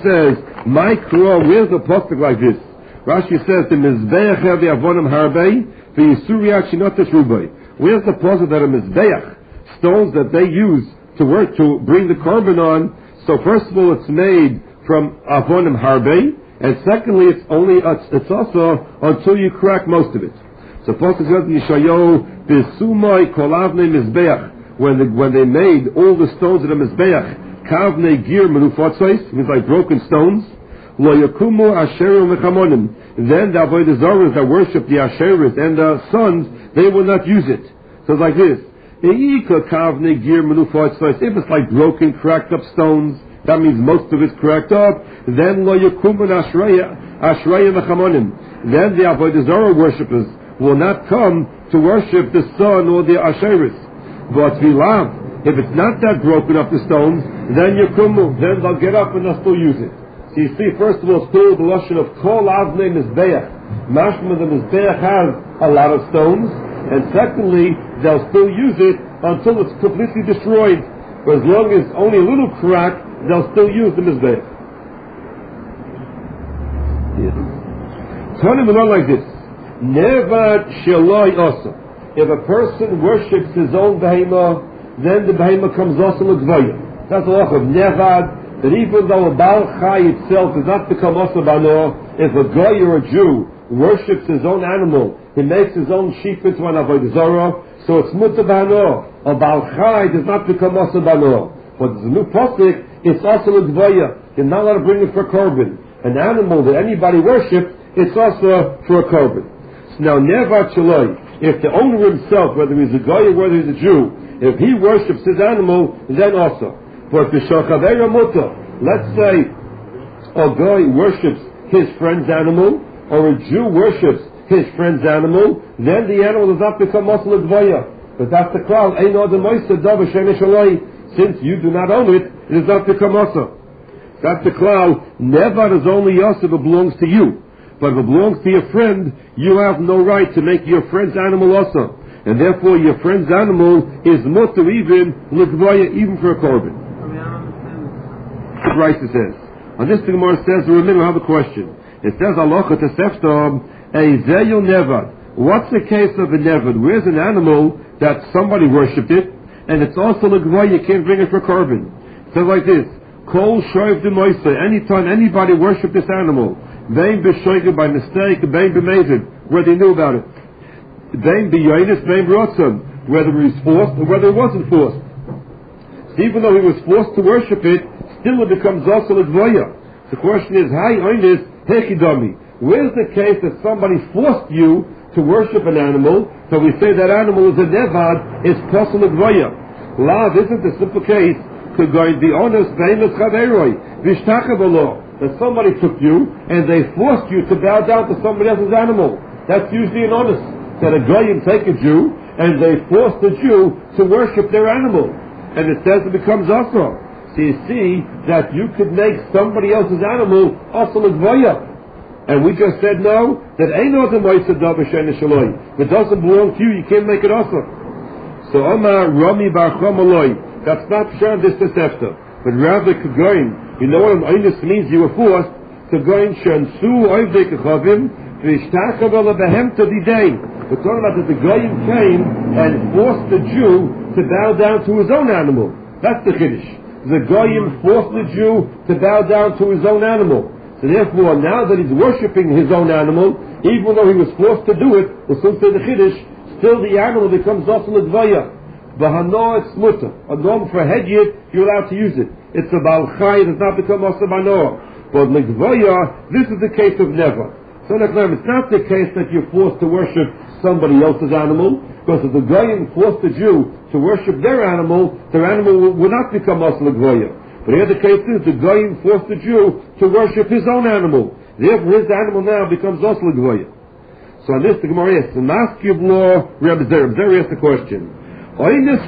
says, "My Kro." Where's the pasuk like this? Rashi says, "The mizbeach hevi avonim harbei v'yisuriach shinotes rubei." Where's the pasuk that a mizbeach, stones that they use to work to bring the korban on? So first of all, it's made from avonim harbei, and secondly, it's also until you crack most of it. So pasuk says in Yeshayahu, "B'sumai kolavnei mizbeach." When they made all the stones of the mizbeach, kavnei gir menufatzos, means like broken stones. Lo yakumu asherim mechamonim. Then the avodah zarah that worship the asherim and the sons, they will not use it. So it's like this: Eika kavnei gir menufatzos. If it's like broken, cracked up stones, that means most of it's cracked up. Then lo yakumu asherim mechamonim. Then the avodah zarah worshippers will not come to worship the sun or the asherim. But vilav, if it's not that broken up the stones, then yakumu, then they'll get up and they'll still use it. So you see, first of all, still the lashon of kol avnei mizbeach. Mashma, the mizbeach has a lot of stones, and secondly, they'll still use it until it's completely destroyed. But as long as only a little crack, they'll still use the mizbeach. Tony will not like this. Never sheloi asa. If a person worships his own behemah, then the behemah comes also l'gvaya. That's the law of nevad, that even though a Baal Chai itself does not become also bano, if a goy or a Jew worships his own animal, he makes his own sheep into an avodah zarah, so it's muta bano. A Baal Chai does not become also bano. But there's a new pasuk, it's also l'gvaya. You're not allowed to bring it for korban. An animal that anybody worships, it's also for a korban. So now nevad shaloi. If the owner himself, whether he's a guy or whether he's a Jew, if he worships his animal, then also. But the shachavera muta, let's say a guy worships his friend's animal, or a Jew worships his friend's animal, then the animal does not become muscle advaya. But that's the klal. Since you do not own it, it does not become muscle. That's the klal. Never is only yosef, it belongs to you. But if it belongs to your friend, you have no right to make your friend's animal also. And therefore your friend's animal is mutter even l'gvaya, even for a korban. Right, it says. On this the Gemara says, the Ramim have a question. It says, Alocha tesefta ezeyu nevad. What's the case of a nevad? Where's an animal that somebody worshipped it, and it's also l'gvaya, you can't bring it for korban. It says like this, Kol shoiv demoisa, anytime anybody worshipped this animal, Bain b'shoiged by mistake, bain b'mezid, whether he knew about it. Bain b'yonis, bain b'rotzon, whether he was forced or whether he wasn't forced. So even though he was forced to worship it, still it becomes also l'gvoya. The question is, Hai oinis hekidami. Where's the case that somebody forced you to worship an animal, so we say that animal is a nevad, it's possible l'gvoya. Lav isn't the simple case, to go and be honest, bain l'chaveroi, v'shtachavalo. That somebody took you and they forced you to bow down to somebody else's animal. That's usually an honest. That a goyim take a Jew and they force the Jew to worship their animal. And it says it becomes also. So you see that you could make somebody else's animal also l'gvoya. And we just said no, that ain't no the moisa dav b'shen shaloi. If it doesn't belong to you, you can't make it also. So Omar Rami Bar Chomaloi, that's not sure this deceptor. But rather Kagoyim, you know what Oinus means? You were forced to go in Shansu Oivdei Kechavim V'ishtachav Behem to Didain. We're talking about that the Goyim came and forced the Jew to bow down to his own animal. That's the Kiddush. The Goyim forced the Jew to bow down to his own animal. So therefore, now that he's worshipping his own animal, even though he was forced to do it, we'll soon say the Kiddush, still the animal becomes also l'dvaya. V'hanoah it's mutter. A norm for hedyet, you're allowed to use it. It's a Baal Chai, it does not become also banoah. But l'dvaya, this is the case of never. So it's not the case that you're forced to worship somebody else's animal, because if the Goyim forced the Jew to worship their animal will not become also l'dvaya. But here the case is, the Goyim forced the Jew to worship his own animal. Therefore his animal now becomes also l'dvaya. So on this the Gemara asks, the Maskib law, Rebbe Zer asks the question. If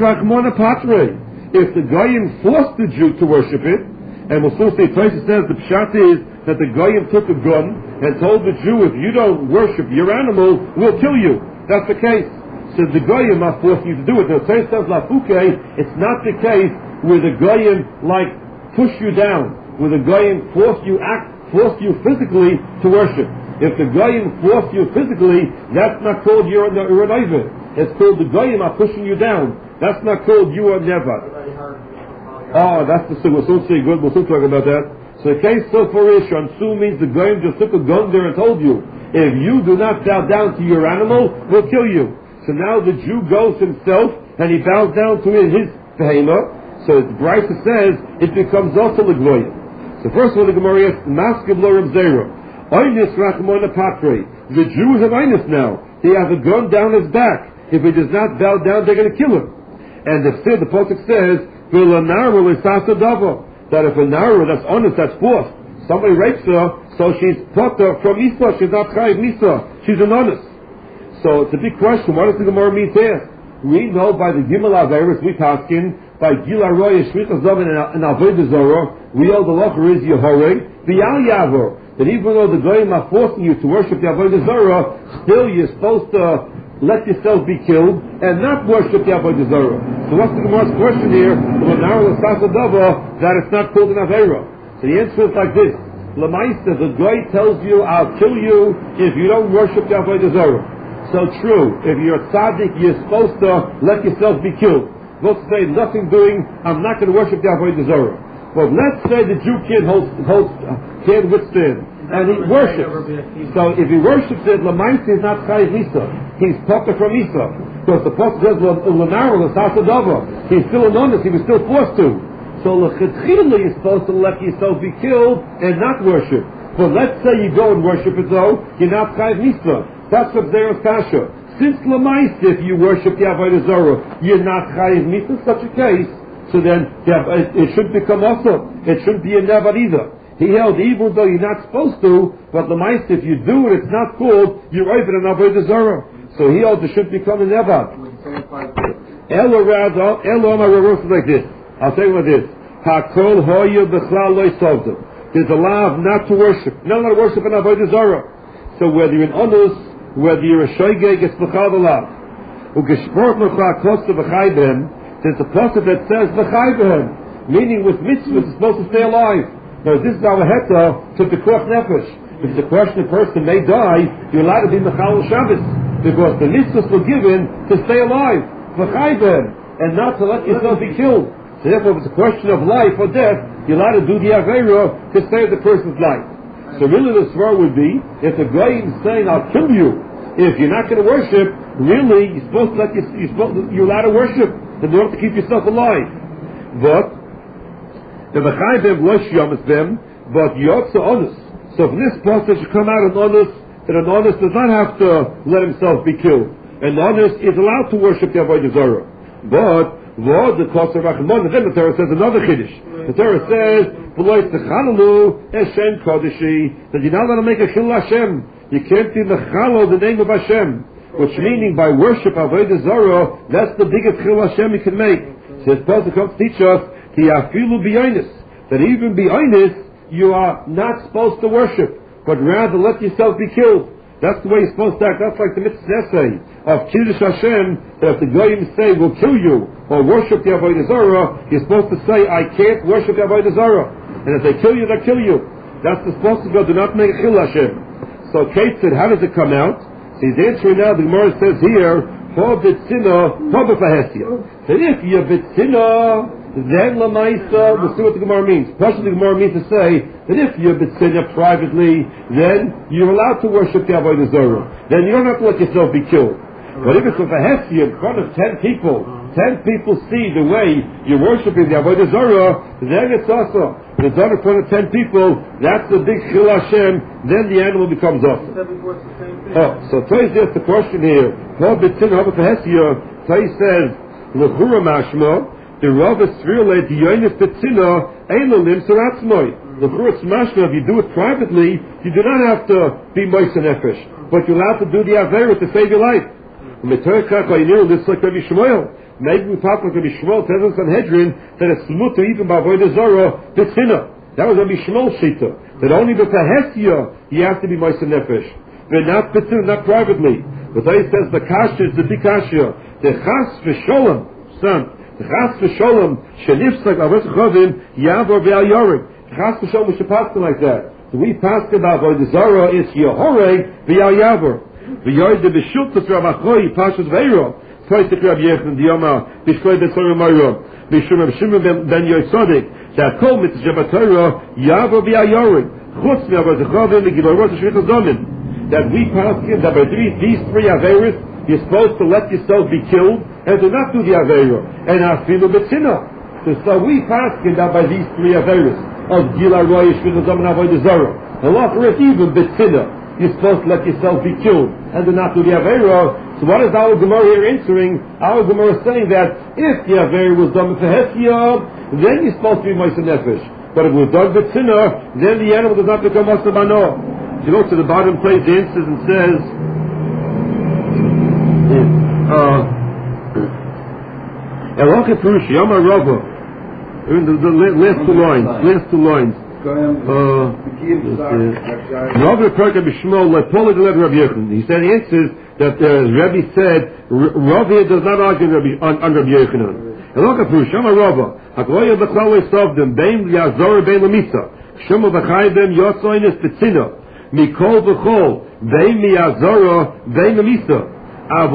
the Goyim forced the Jew to worship it, and we'll soon say, Tosha says the pshat is that the Goyim took a gun and told the Jew, if you don't worship your animal, we'll kill you. That's the case. So the Goyim are forcing you to do it. Now Tosha says, Lafuke, it's not the case where the Goyim push you down. where the goyim forced you physically to worship. If the goyim forced you physically, that's not called you're an Oiver. It's called the goyim are pushing you down. That's not called you are never. Oh, that's the we'll soon see good. We'll soon talk about that. So the case so for Rishon Su means the goyim just took a gun there and told you, if you do not bow down to your animal, we'll kill you. So now the Jew goes himself and he bows down to his behemoth. So the Brisa says it becomes also the goyim. So first of all, the Gemara is Maskiv Lo Reb Zera. Oinus Rachmona Patre. The Jew is an Oinus now. He has a gun down his back. If he does not bow down, they're going to kill him. And the Pasuk says, that if a Nara that's honest, that's forced, somebody rapes her, so she's potter from Isa, she's not Chayiv Misa, she's an honest. So it's a big question, what does the Gemara mean to ask? We know by the Gimel Averis, we paskin, by Gil Aroy, Shvicha Zovin, and Avodah Zorah, we all the Locher is Yehoreg, B'Yal Yavor, that even though the Goyim are forcing you to worship the Avodah Zorah, still you're supposed to let yourself be killed and not worship the Avodah Zorah. So what's the Gemara's question here? That it's not called an Aveira. So the answer is like this. Lamaisa, the Goy tells you, I'll kill you if you don't worship the Avodah Zorah. So true, if you're a tzaddik, you're supposed to let yourself be killed. Let's say nothing doing, I'm not going to worship the Avodah Zorah. But let's say the Jew can't withstand, and he worships. So if he worships it, Lamaisa is not Chayiv Misa. He's potter from Isa. Because the Pasuk says, he's still an honest, he was still forced to. So l'chitchila you're supposed to let yourself be killed and not worship. But let's say you go and worship it though, you're not Chayiv Misa. That's what Zeros Kasha. Since Lamaisa, if you worship the Avodah Zorah, you're not Chayiv Misa, such a case, so then it should become also. It shouldn't be a never either. He held, even though you're not supposed to, but Lamaisa, if you do it, it's not called, you're over an Avodah Zorah. So he also should become a nevad. Elo like this. I'll tell you what it is. Hakol hoyu b'chlal loy sovdim. There's a law of not to worship. Not to worship an avodah zarah. So whether you're an onus, whether you're a shoygeg, it's b'chal the law. Ugeshport l'chal kosta b'chai b'hem. There's a pasuk that says b'chai b'hem, meaning with mitzvahs it's supposed to stay alive. Now this is our heta to the koch nefesh. If it's a question a person may die, you're allowed to be mechal Shabbos. Because the mitzvahs were given to stay alive, and not to let yourself be killed. So therefore, if it's a question of life or death, you're allowed to do the Aveira to save the person's life. So really the svara would be, if the guy is saying, I'll kill you, if you're not going to worship, really, you're supposed to you're allowed to worship in order to keep yourself alive. But, the B'chai was yamas them, but you're also honest. So from this process should come out an honest, that an honest does not have to let himself be killed. An honest is allowed to worship the Avodah Zarah. But, Lord, the Koser Rachmon, then the Torah says another Kiddush. The Torah says, V'loy Techalalu Hashem Kodeshi, that you're not allowed to make a Chil Hashem. You can't be Mechalo, the name of Hashem. Which meaning, by worship Avodah Zarah, that's the biggest Chil Hashem you can make. So it's supposed to come to teach us, Tiafilu B'yonis, that even B'yonis, you are not supposed to worship, but rather let yourself be killed. That's the way you're supposed to act. That's like the mitzvah essay of Kiddush Hashem, that if the goyim say, we'll kill you, or worship the Avodah Zarah, you're supposed to say, I can't worship the Avodah Zarah. And if they kill you, they'll kill you. That's the supposed to go, do not make a Chil Hashem. So Kate said, how does it come out? So he's answering now, the Gemara says here, for bitzina, for b'fahesia. That if you're bitzina, then Lamaisa, we'll see what the Gemara means. First, the Gemara means to say that if you're B'tzinya privately, then you're allowed to worship the Avodah Zarah. Then you don't have to let yourself be killed. But if it's a Vahesi in front of 10 people see the way you're worshiping the Avodah Zarah, then it's also. If it's done in front of 10 people, that's the big Chil Hashem, then the animal becomes awesome. So Tais asks the question here. Tais says, L'chura mashma, the Rav is really the Yonis Betzina Eilolim Saratzmoy. The Church Mashma, if you do it privately, you do not have to be Mois Nefesh, but you're allowed to do the Avera to save your life. Maybe we talk like Rabbi Shmuel tells us on Sanhedrin that it's mutter even by Avodah Zarah Betzina. That was Rabbi Shmuel's shita. That only with Hesia you have to be Mois Nefesh, but not Betzina, not privately. But he says the Kasha is the big Kasha. The Chas V'Sholem, son. The Chas V'Sholem, Shenifsak Avos Chavim, Yavor Ve'al Yorim. Chas v'shom we should pass like that. So we pass about Avodah Zarah, it's Yehoreg v'yal Yavar. V'yoyde b'shultas Rav Achoi, Pashas Veiro. Toitik Rav Yechon Diyama, Bishkoy Betzorah Mayro. Bishum Rav Shimon ben Yosodik. That kol mitzvah Shabbatayra, Yavar v'yal Yorig. Chutz me'avar Zechavim v'givorot ha'shvit ha'zomin. That we pass that by these three Averis, you're supposed to let yourself be killed and to not do the Aveira. And Afilu B'tzina. So we pass that by these three Averis of Gila Roy, Shvit Ha'zomin, Avodah Zarah. Allah for it even B'tzina. You're supposed to let yourself be killed and to not do the Aveira. So what is our Gemara here answering? Our Gemara is saying that if the Aveira was done with Hesya, then you're supposed to be Moshe Nefesh. But if it was done with Tzina, then the animal does not become Moshe Bano. If you go to the bottom place, it answers and says, Elokhe Purush Yama Rava. The last two lines. Rabbi Perka B'Shmuel Lepola Deled Rabbi Yechon. He said the answers that Rabbi said Rabbi does not argue on Rabbi Yechonon. Elokhe Purush Yama Rava. Hakloya B'Chalei Sovdim Bein Yazor Bein Lamisa. Shema B'Chaydem Yotzoynes B'Tzina. Mikol B'Chol Bein Miyazora Bein Lamisa. Because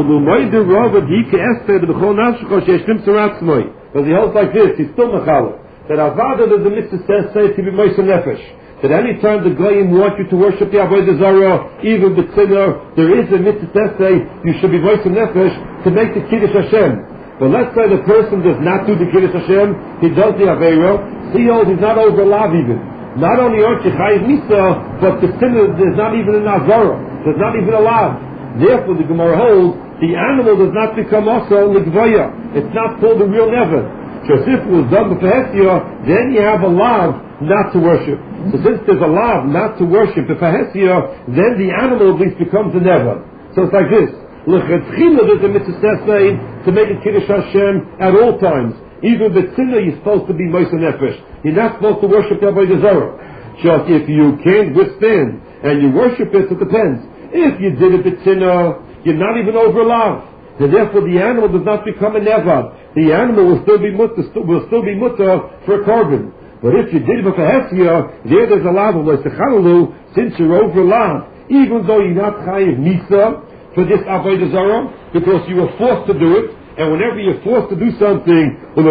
he holds like this, he's still mechalek. That Avada the mitzvah says to be Moshe Nefesh. That any time the Goyim want you to worship the Avodah Zarah, even the Tzina, there is a mitzvah say you should be Moshe Nefesh to make the Kiddush Hashem. But let's say the person does not do the Kiddush Hashem, he does the Aveira, he holds he's not over lav even. Not only Orchid Chayiv Misa, but the Tzina, there's not even a Nazara, there's not even a lav. Therefore, the Gemara holds the animal does not become also l'gvoya. It's not called a real never. Because if it was done with Hesya, then you have a lav not to worship. So since there's a lav not to worship the Hesya, then the animal at least becomes a never. So it's like this. L'chatchila there's a mitzvah saying to make a Kiddush Hashem at all times. Even the Tzina you're supposed to be Moshe Nefesh. You're not supposed to worship the Avodah Zarah. Just if you can't withstand and you worship it depends. If you did it b'tzina, you're not even over lav. And therefore the animal does not become a nevad. The animal will still be mutter for a carbon. But if you did it for Hesya, there's a lav of L'Sechalalu, since you're over lav, even though you're not chayiv misa for this Avodah Zarah, because you were forced to do it, and whenever you're forced to do something, so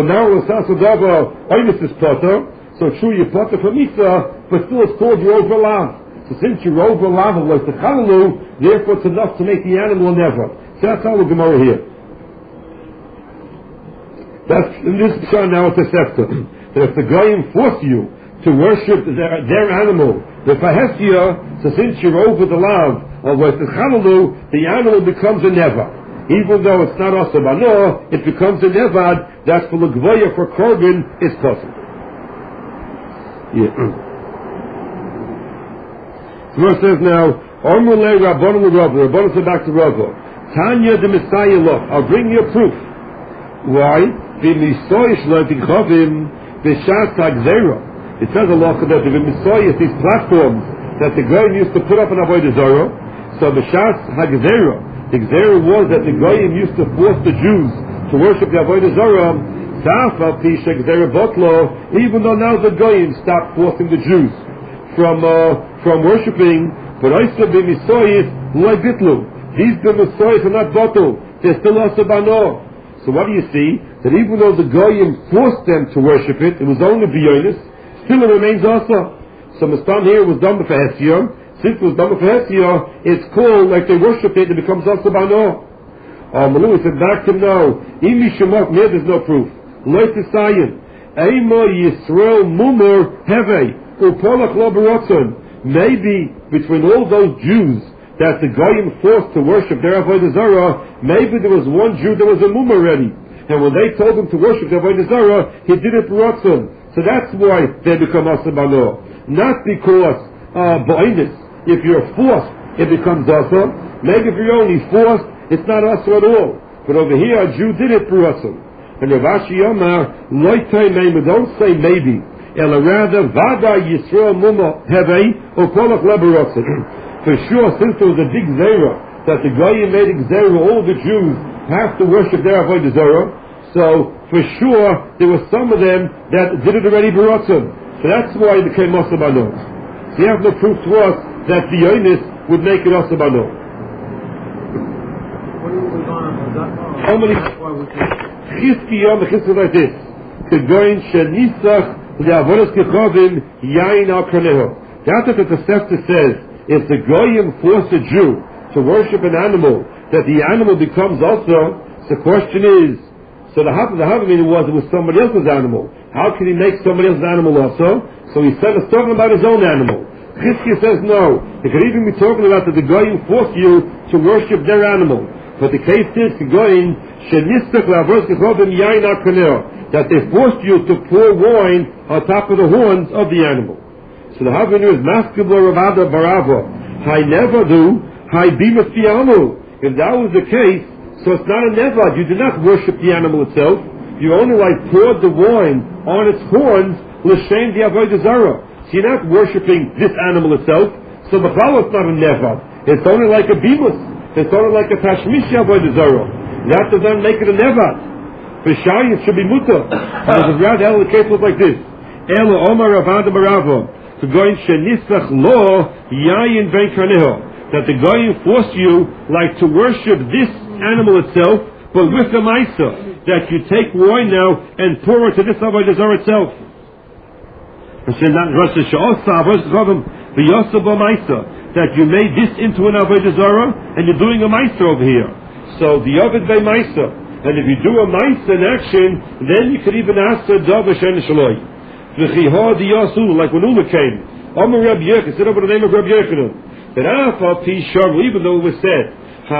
true you're potter for misa, but still it's called you're over lav. So since you're over lava like the chalalu, therefore it's enough to make the animal never. So that's our Gemara here. That's in this pshat now it's a sefta. That if the goyim force you to worship their animal, the fahesya, so since you're over the lav of like the chalalu, the animal becomes a never. Even though it's not also bano, it becomes a nevad. That's for the gvoya for korban is possible. Yeah. The verse says now, Ormulei Rabbanu Rava, Rabbanu said back to Rava, Tanya the Messiah look, I'll bring you a proof. Why? It says Allah that the Messiah, these platforms that the Goyim used to put up in Avodah Zarah. So B'Shas HaGzera, the Gzera was that the Goyim used to force the Jews to worship the Avodah Zarah. Even though now the Goyim stopped forcing the Jews from worshipping, but also the Misoyis like Bitlu. These the Misoyis are not bottle; they're still also bano. So what do you see? That even though the Goyim forced them to worship it, it was only B'yonis, still it remains also. So Mistam here was done for Hesya. Since it was done for Hesya, it's called like they worship it, it becomes also bano. Malu said back to him now. Imi Shemot, there's no proof. Loy Tisayin, Eimo Yisrael Mumur Heve. Maybe between all those Jews that the Goyim forced to worship their Avodah Zarah, maybe there was one Jew that was a mum already, and when they told him to worship the Avodah Zarah, he did it b'ratzon. So that's why they become asa bano. Not because ba'inus. If you're forced, it becomes asa. Maybe if you're only forced, it's not asa at all. But over here, a Jew did it b'ratzon. And Rav Ashi Yomar, loitay maybe, don't say maybe. Ela rather, Vada Yisrael Mumma Hevei, or Kolach Leberotzen. For sure, since there was a big Zera, that the Goyim made a Zera, all the Jews have to worship their Avodah Zarah, so for sure, there were some of them that did it already Berotzen. So that's why it became Asa Bano. So you have no proof to us that the Yonis would make it Asa Bano. How many Chizkiyah Mechizkiyah like this? Kegoin Shenisach Le'avodas Kechovim Yain Al Karneho. That's what the Tosefta says. If the Goyim force a Jew to worship an animal, that the animal becomes also. So the question is, so the Havamina was it was somebody else's animal. How can he make somebody else's animal also? So he said it's talking about his own animal. Chizkiah says no. It could even be talking about that the Goyim force you to worship their animal. But the case is the Goyim Shenistak Le'avodas Kechovim Yain Al Karneho, that they forced you to pour wine on top of the horns of the animal. So the Havinu is Maskibla Ravada Barava. I never do. I beamus Fiamu. If that was the case, so it's not a nevad. You do not worship the animal itself. You only poured the wine on its horns, l'shem the avodah zarah. So you're not worshiping this animal itself. So the it's not a nevad. It's only like a beamus. It's only like a tashmish avodah zarah. That does not make it a nevad. For Shai, it should be mutter. Because the case was like this. Elo Omar Ravada Barava. To go in shenisach lo yayin ben karneho, that the goyim force you to worship this animal itself, but with the maisa, that you take wine now and pour it to this avodah zarah itself. That you made this into an avodah zarah and you're doing a maisa over here. So the ovid by maisa, and if you do a maisa in action, then you could even ask the davar shen shaloi. Like when Ula came, Amar Rabbi Yochanan, said over the name of Rabbi Yochanan, that even though it was said,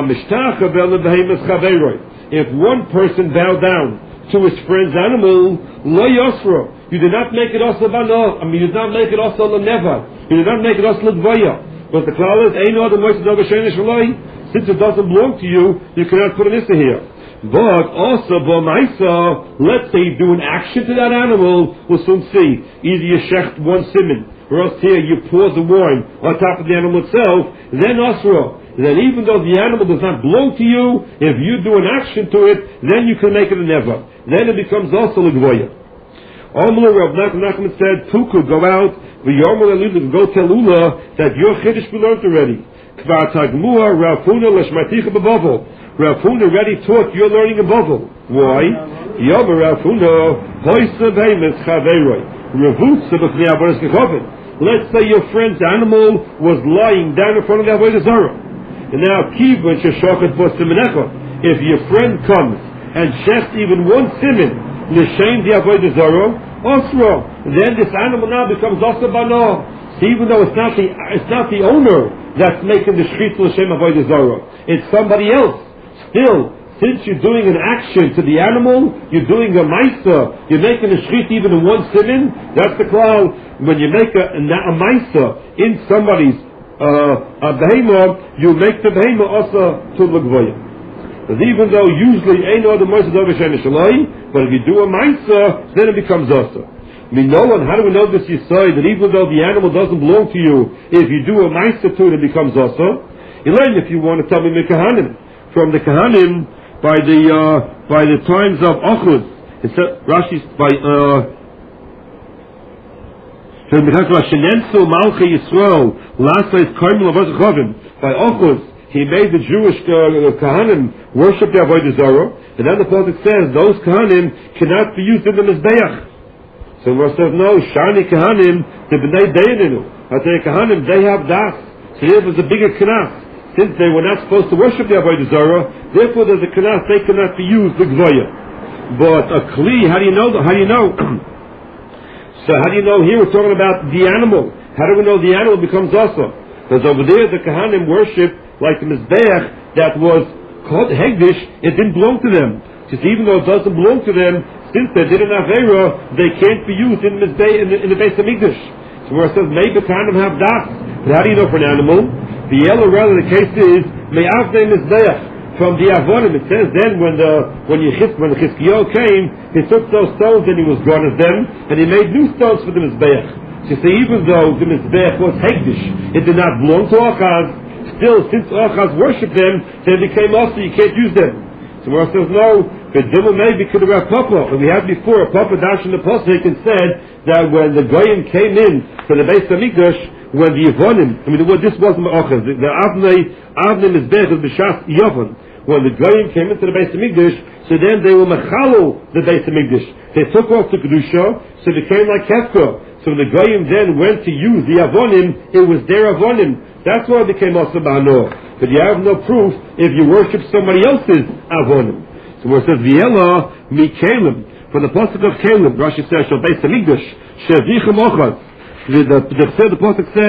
if one person bowed down to his friend's animal, lo yosro, you did not make it also bano, you did not make it also leneva, you did not make it also ledvaya. But the klal is, since it doesn't belong to you, you cannot put an issa here. But also, let's say you do an action to that animal, we'll soon see. Either you shecht one simon, or else here you pour the wine on top of the animal itself, then asra. Then even though the animal does not belong to you, if you do an action to it, then you can make it a neva. Then it becomes also legvoya. Amr Rav Nachman said, Puku, go out, go tell Ula that your chiddush we learned already. Kvar tagmua Rafuna lashmaticha b'bavel. Rafuna already taught you're learning a Bavel. Why? Yomer Rafuna hoysa beimes chaveiroi revutza b'fnei avodas kechovim. Let's say your friend's animal was lying down in front of the avodah zarah, and now kivon sheshochet bo simenecha. If your friend comes and shechts even one simen l'shem the avodah zarah, osro, then this animal now becomes also bano. So even though it's not the owner that's making the shchit l'shem avodah zarah, it's somebody else. Still, since you're doing an action to the animal, you're doing a maisa, you're making a shchit even in one simin, that's the klal. When you make a maisa in somebody's a behemah, you make the behemah also to l'gvoya. Because even though usually ain't no other maisa over shen shalai, but if you do a maisa, then it becomes also. How do we know this yisai, that even though the animal doesn't belong to you, if you do a maisa to it, it becomes also? Elaine, if you want to tell me Mekahanim, from the Kahanim by the times of Achud. It said Rashi's by Achud, he made the Jewish Kahanim worship the avodah zarah, and then the prophet says those Kahanim cannot be used in the Mizbeach. So Moshe says no, Shani Kahanim the Bnei Deininu. I say Kahanim they have das, so there was a bigger knas. Since they were not supposed to worship the avodah zarah, therefore there's a knas, they cannot be used the gvoya. But a kli, how do you know? So how do you know here we're talking about the animal? How do we know the animal becomes also? Because over there the Kahanim worship like the Mizbeach that was called Hegdish, it didn't belong to them. Because even though it doesn't belong to them, since they did an Avera, they can't be used in the Beis Hamikdash. So where it says maybe Kahanim have das, but how do you know for an animal? The yellow rather the case is me'avdei mizbeach from the avonim. It says then when Chizkiyahu came, he took those stones and he was gone as them, and he made new stones for the mizbeach. So you see, even though the mizbeach was hegdish, it did not belong to Achaz. Still, since Achaz worshipped them, they became also you can't use them. So where it says no, But Dilma maybe could have Papa. And we had before, Papa Dash in the Pasuk and said that when the Goyim came in to the Beis HaMikdash, when the Yevonim, this wasn't Ma'achaz, the Avnei Mizbech is B'Shas Yavon. When the Goyim came into the Beis HaMikdash, so then they were Mechalo the Beis HaMikdash. They took off the Kedusha, so it became like Hefka. So when the Goyim then went to use the Avonim, it was their Avonim. That's why it became also Ba'anor. But you have no proof if you worship somebody else's Avonim. So where it says V'yela mi Kalim, from the pasuk of Kalim, Rashi says Shal Beis HaMikdash Shevichem Ochaz. The pasuk says